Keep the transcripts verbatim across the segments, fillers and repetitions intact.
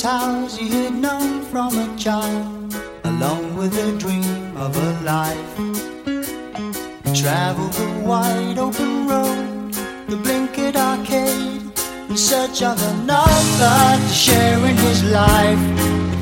house he had known from a child, along with the dream of a life. He travelled the wide open road, the blinkered arcade, in search of another to share in his life. But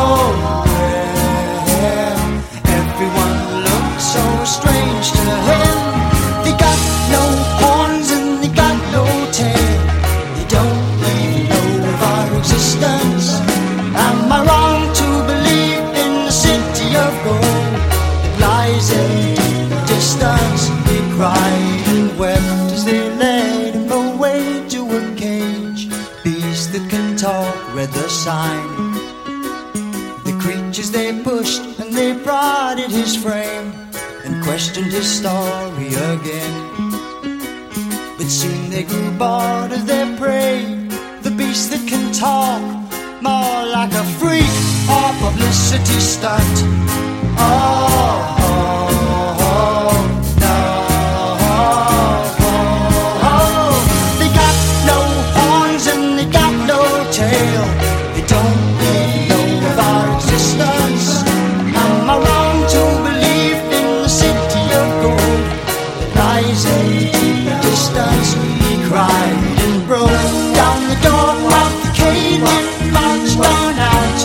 nowhere, everyone looked so strange to him. They got no horns and they got no tail. They don't even know of our existence. Am I wrong to believe in the city of gold that lies in deep distance? They cried and wept as they led him away to a cage. Beasts that can talk read the sign. The creatures they pushed and they prodded his frame and questioned his story again. But soon they grew bored of their prey, the beast that can talk, more like a freak or publicity stunt. Oh, oh, oh no, oh, oh. They got no horns and they got no tail. They don't even know of our existence. Am I wrong to believe in the city of gold that lies in deep distance? He cried and broke down the door of the cage and marched on out.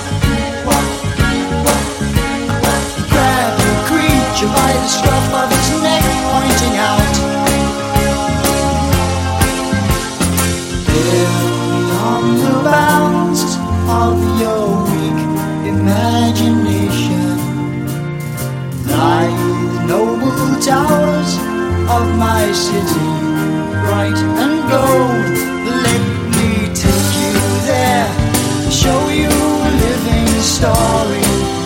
He grabbed the creature by the scruff of his neck, pointing out, beyond the bounds of your weak imagination lie the noble towers of my city, bright and gold. Let me take you there, show you a living story.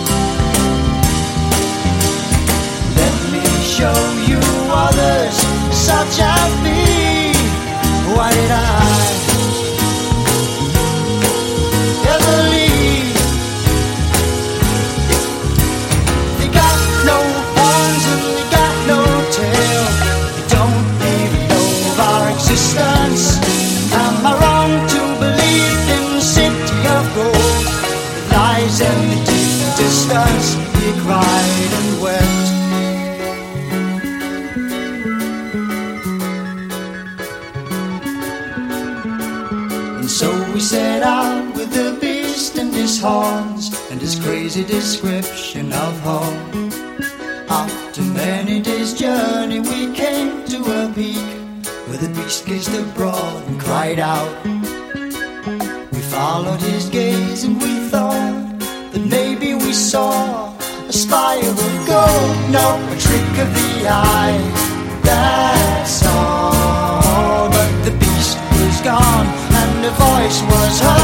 Let me show you others such as me. Why did I ever leave? They got no horns and they got no tail. They don't even know of our existence. Am I wrong to believe in the city of gold that lies in the deep distance? He cried and wept. And so we set out with the beast and his horns and his crazy description of home. After many days' journey we came to a peak where the beast gazed abroad and cried out. We followed his gaze and we thought that maybe we saw a spire of gold. No, a trick of the eye, that's all. But the beast was gone and the voice was heard.